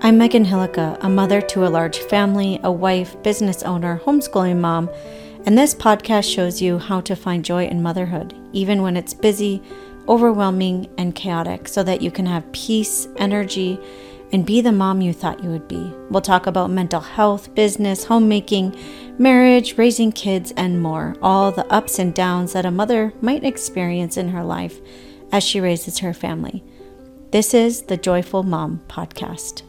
I'm Megan Hillica, a mother to a large family, a wife, business owner, homeschooling mom, and this podcast shows you how to find joy in motherhood, even when it's busy, overwhelming, and chaotic, so that you can have peace, energy, and be the mom you thought you would be. We'll talk about mental health, business, homemaking, marriage, raising kids, and more, all the ups and downs that a mother might experience in her life as she raises her family. This is the Joyful Mom Podcast.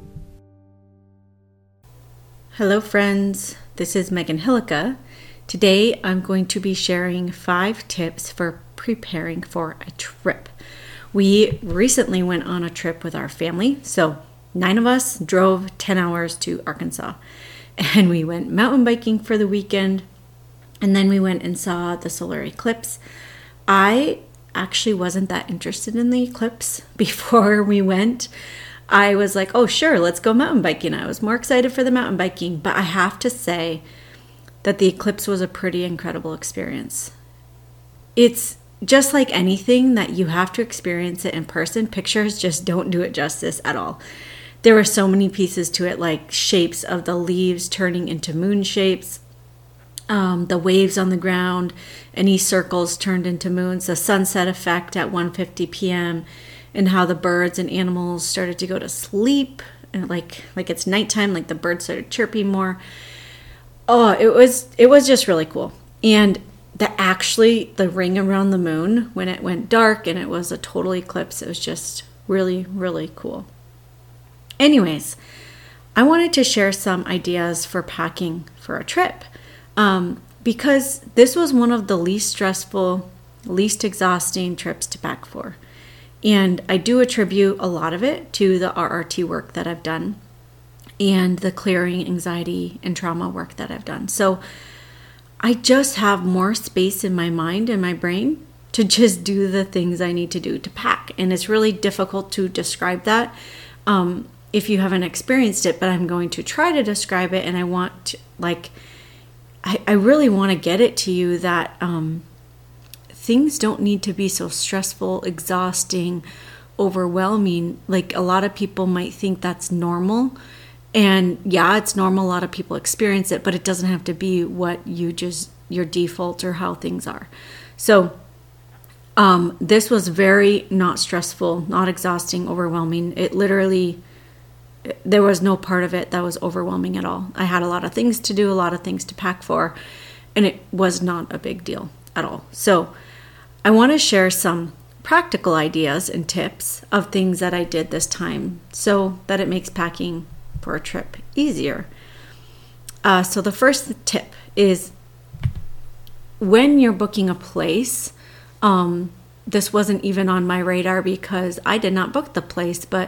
Hello friends, this is Megan Hillica. Today I'm going to be sharing 5 tips for preparing for a trip. We recently went on a trip with our family, so 9 of us drove 10 hours to Arkansas, and we went mountain biking for the weekend, and then we went and saw the solar eclipse. I actually wasn't that interested in the eclipse before we went. I was like, oh sure, let's go mountain biking. I was more excited for the mountain biking, but I have to say that the eclipse was a pretty incredible experience. It's just like anything that you have to experience it in person. Pictures just don't do it justice at all. There were so many pieces to it, like shapes of the leaves turning into moon shapes, the waves on the ground, any circles turned into moons, the sunset effect at 1:50 p.m., and how the birds and animals started to go to sleep, and like it's nighttime, like the birds started chirping more. Oh, it was just really cool. And the ring around the moon when it went dark and it was a total eclipse, it was just really, really cool. Anyways, I wanted to share some ideas for packing for a trip, because this was one of the least stressful, least exhausting trips to pack for. And I do attribute a lot of it to the RRT work that I've done and the clearing anxiety and trauma work that I've done. So I just have more space in my mind and my brain to just do the things I need to do to pack. And it's really difficult to describe that if you haven't experienced it, but I'm going to try to describe it. And I want to, I really want to get it to you that things don't need to be so stressful, exhausting, overwhelming. Like a lot of people might think that's normal. And yeah, it's normal. A lot of people experience it, but it doesn't have to be what your default or how things are. So this was very not stressful, not exhausting, overwhelming. There was no part of it that was overwhelming at all. I had a lot of things to do, a lot of things to pack for, and it was not a big deal at all. So I want to share some practical ideas and tips of things that I did this time so that it makes packing for a trip easier. So the first tip is when you're booking a place, this wasn't even on my radar because I did not book the place, but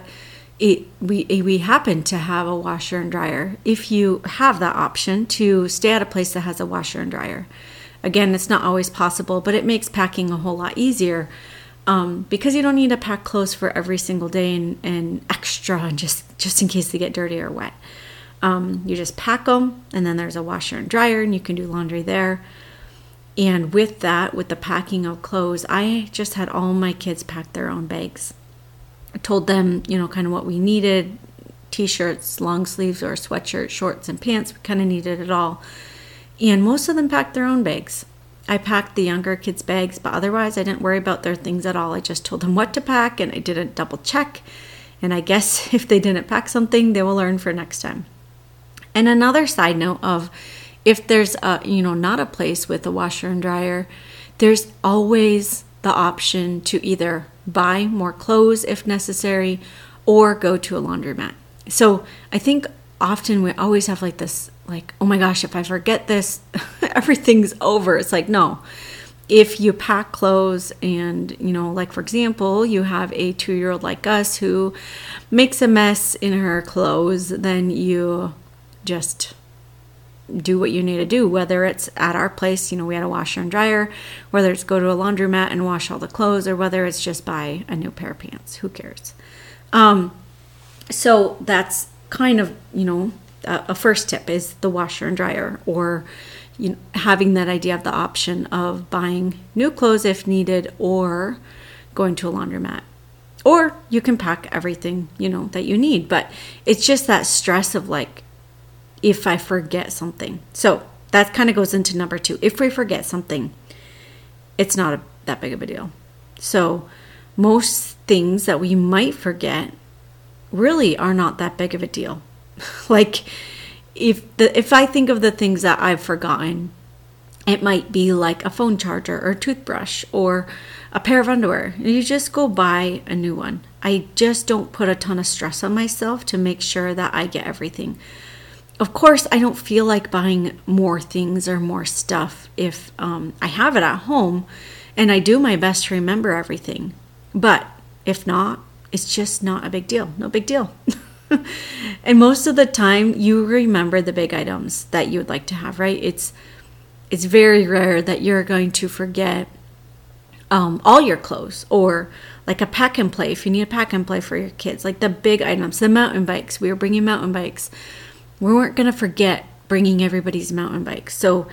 we happen to have a washer and dryer. If you have that option to stay at a place that has a washer and dryer. Again, it's not always possible, but it makes packing a whole lot easier because you don't need to pack clothes for every single day and extra just in case they get dirty or wet. You just pack them, and then there's a washer and dryer, and you can do laundry there. And with the packing of clothes, I just had all my kids pack their own bags. I told them, kind of what we needed, t-shirts, long sleeves or sweatshirts, shorts, and pants. We kind of needed it all. And most of them packed their own bags. I packed the younger kids' bags, but otherwise I didn't worry about their things at all. I just told them what to pack, and I didn't double check. And I guess if they didn't pack something, they will learn for next time. And another side note of if there's not a place with a washer and dryer, there's always the option to either buy more clothes if necessary or go to a laundromat. So I think often we always have this, oh my gosh, if I forget this, everything's over. It's like, no. If you pack clothes and, for example, you have a 2-year-old like us who makes a mess in her clothes, then you just do what you need to do, whether it's at our place, we had a washer and dryer, whether it's go to a laundromat and wash all the clothes, or whether it's just buy a new pair of pants. Who cares? So that's kind of, a first tip is the washer and dryer, or having that idea of the option of buying new clothes if needed or going to a laundromat. Or you can pack everything, that you need. But it's just that stress of like, if I forget something. So that kind of goes into number 2. If we forget something, it's not that big of a deal. So most things that we might forget really are not that big of a deal. Like if I think of the things that I've forgotten, it might be like a phone charger or a toothbrush or a pair of underwear. You just go buy a new one. I just don't put a ton of stress on myself to make sure that I get everything. Of course, I don't feel like buying more things or more stuff if I have it at home, and I do my best to remember everything. But if not, it's just not a big deal. No big deal. And most of the time, you remember the big items that you would like to have, right? It's very rare that you're going to forget all your clothes, or like a pack and play, if you need a pack and play for your kids, like the big items, the mountain bikes. We were bringing mountain bikes. We weren't going to forget bringing everybody's mountain bikes. So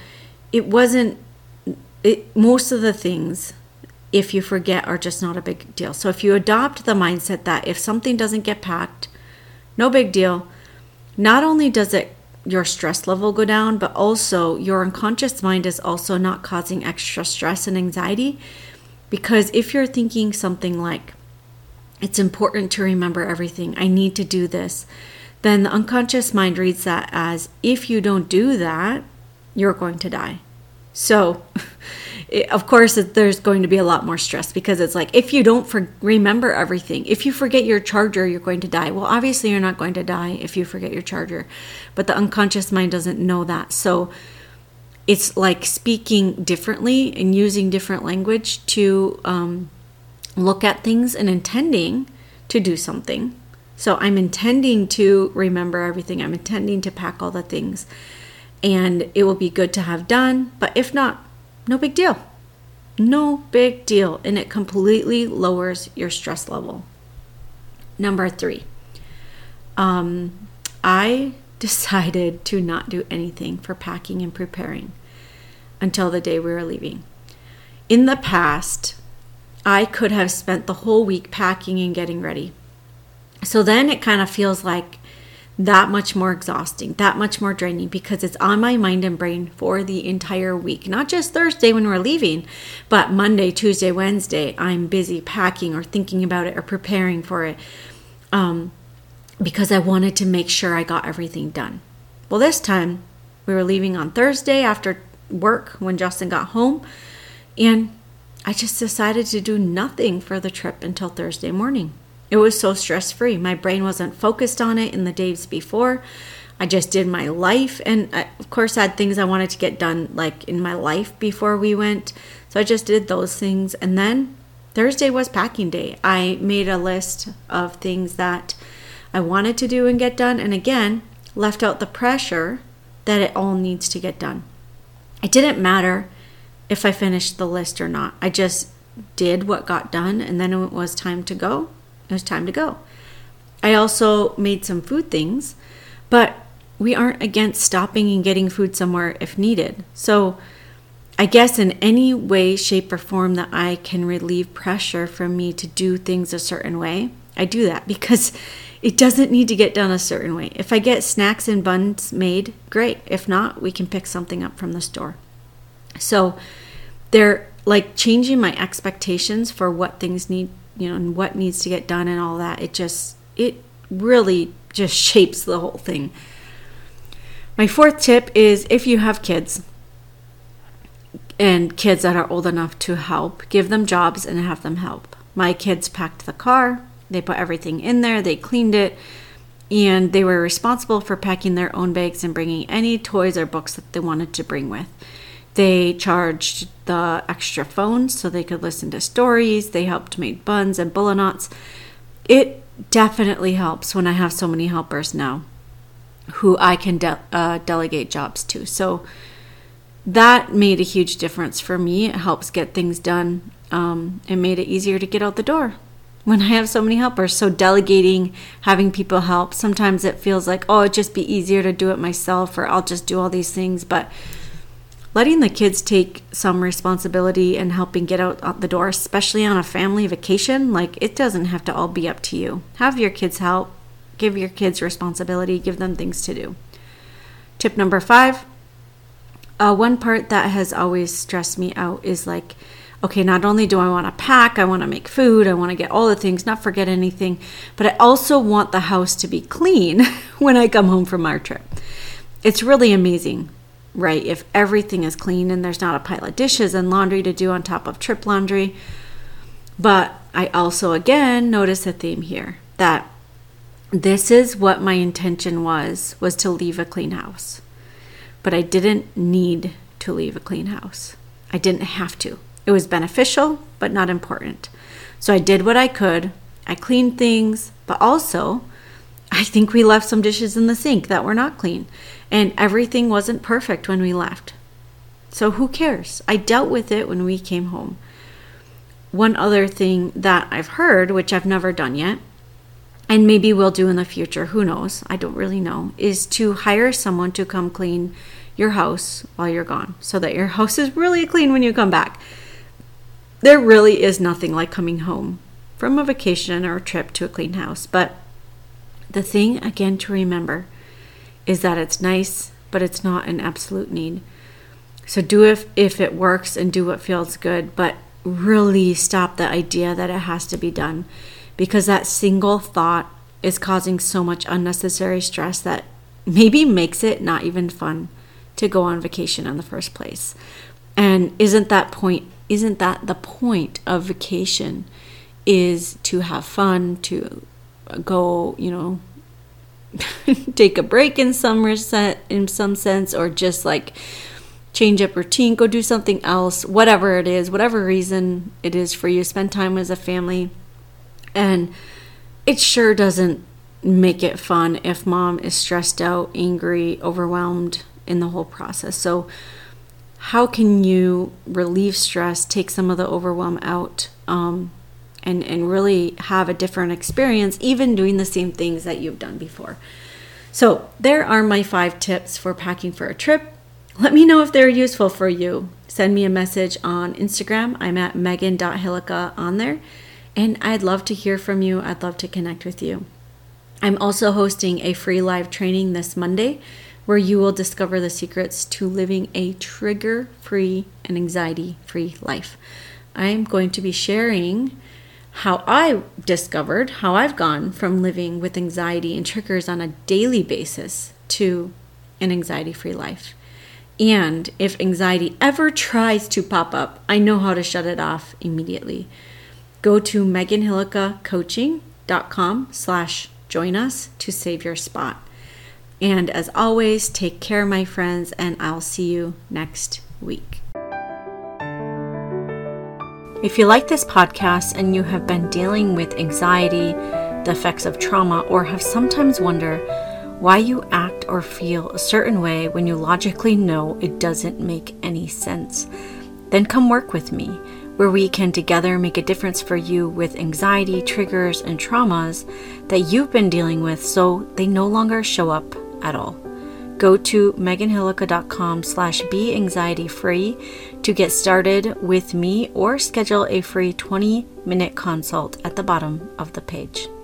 most of the things, if you forget, are just not a big deal. So if you adopt the mindset that if something doesn't get packed, no big deal, not only does your stress level go down, but also your unconscious mind is also not causing extra stress and anxiety. Because if you're thinking something like, it's important to remember everything, I need to do this, then the unconscious mind reads that as, if you don't do that, you're going to die. So, of course, there's going to be a lot more stress, because it's like, if you don't remember everything, if you forget your charger, you're going to die. Well, obviously, you're not going to die if you forget your charger, but the unconscious mind doesn't know that. So it's like speaking differently and using different language to look at things and intending to do something. So I'm intending to remember everything. I'm intending to pack all the things, and it will be good to have done. But if not, no big deal. No big deal. And it completely lowers your stress level. Number 3, I decided to not do anything for packing and preparing until the day we were leaving. In the past, I could have spent the whole week packing and getting ready. So then it kind of feels like that much more exhausting, that much more draining, because it's on my mind and brain for the entire week. Not just Thursday when we're leaving, but Monday, Tuesday, Wednesday, I'm busy packing or thinking about it or preparing for it, because I wanted to make sure I got everything done. Well, this time we were leaving on Thursday after work when Justin got home, and I just decided to do nothing for the trip until Thursday morning. It was so stress-free. My brain wasn't focused on it in the days before. I just did my life. And I, of course, I had things I wanted to get done like in my life before we went. So I just did those things. And then Thursday was packing day. I made a list of things that I wanted to do and get done. And again, left out the pressure that it all needs to get done. It didn't matter if I finished the list or not. I just did what got done. And then it was time to go. It was time to go. I also made some food things, but we aren't against stopping and getting food somewhere if needed. So I guess in any way, shape, or form that I can relieve pressure from me to do things a certain way, I do that, because it doesn't need to get done a certain way. If I get snacks and buns made, great. If not, we can pick something up from the store. So they're like changing my expectations for what things need, and what needs to get done and all that. It really just shapes the whole thing. My 4th tip is, if you have kids and kids that are old enough to help, give them jobs and have them help. My kids packed the car, they put everything in there, they cleaned it, and they were responsible for packing their own bags and bringing any toys or books that they wanted to bring with. They charged the extra phones so they could listen to stories. They helped make buns and bullet knots. It definitely helps when I have so many helpers now who I can delegate jobs to. So that made a huge difference for me. It helps get things done. It made it easier to get out the door when I have so many helpers. So delegating, having people help, sometimes it feels like, it'd just be easier to do it myself, or I'll just do all these things. But letting the kids take some responsibility and helping get out the door, especially on a family vacation. Like, it doesn't have to all be up to you. Have your kids help. Give your kids responsibility. Give them things to do. Tip number 5. One part that has always stressed me out is like, okay, not only do I want to pack, I want to make food, I want to get all the things, not forget anything, but I also want the house to be clean when I come home from our trip. It's really amazing, right? If everything is clean and there's not a pile of dishes and laundry to do on top of trip laundry. But I also, again, notice a theme here that this is what my intention was to leave a clean house. But I didn't need to leave a clean house. I didn't have to. It was beneficial, but not important. So I did what I could. I cleaned things, but also I think we left some dishes in the sink that were not clean. And everything wasn't perfect when we left. So who cares? I dealt with it when we came home. One other thing that I've heard, which I've never done yet, and maybe we'll do in the future, who knows, I don't really know, is to hire someone to come clean your house while you're gone so that your house is really clean when you come back. There really is nothing like coming home from a vacation or a trip to a clean house. But the thing, again, to remember is that it's nice, but it's not an absolute need. So do if it works and do what feels good, but really stop the idea that it has to be done, because that single thought is causing so much unnecessary stress that maybe makes it not even fun to go on vacation in the first place. And isn't that the point of vacation, is to have fun, to go, take a break in some sense, or just like change up routine, go do something else, whatever it is, whatever reason it is for you, spend time as a family. And it sure doesn't make it fun if mom is stressed out, angry, overwhelmed in the whole process. So how can you relieve stress, take some of the overwhelm out, and really have a different experience, even doing the same things that you've done before? So there are my 5 tips for packing for a trip. Let me know if they're useful for you. Send me a message on Instagram. I'm at megan.hillica on there. And I'd love to hear from you. I'd love to connect with you. I'm also hosting a free live training this Monday where you will discover the secrets to living a trigger-free and anxiety-free life. I'm going to be sharing how I discovered how I've gone from living with anxiety and triggers on a daily basis to an anxiety-free life. And if anxiety ever tries to pop up, I know how to shut it off immediately. Go to meganhillicacoaching.com/join us to save your spot. And as always, take care, my friends, and I'll see you next week. If you like this podcast and you have been dealing with anxiety, the effects of trauma, or have sometimes wondered why you act or feel a certain way when you logically know it doesn't make any sense, then come work with me, where we can together make a difference for you with anxiety, triggers, and traumas that you've been dealing with so they no longer show up at all. Go to meganhillica.com/beanxietyfree to get started with me, or schedule a free 20-minute consult at the bottom of the page.